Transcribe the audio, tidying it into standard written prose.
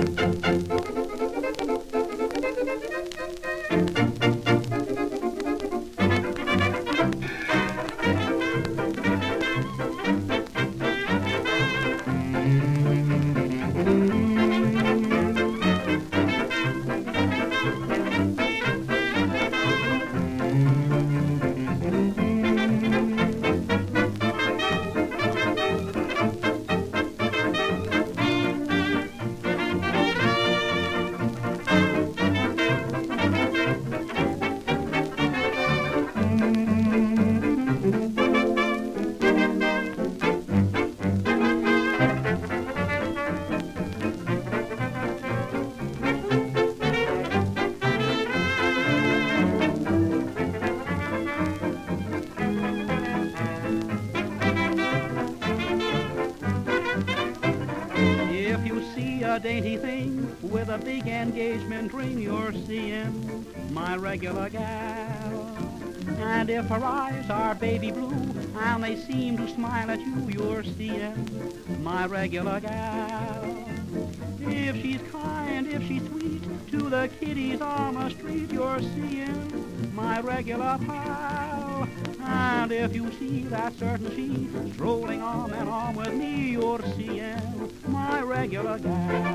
If you see a dainty thing with a big engagement ring, you're seeing my regular gal. And if her eyes are baby blue and they seem to smile at you, you're seeing my regular gal. If she's kind, if she's sweet, to the kiddies on the street, you're seeing my regular pal. And if you see that certain she strolling on and on with me, you're seeing my regular gal.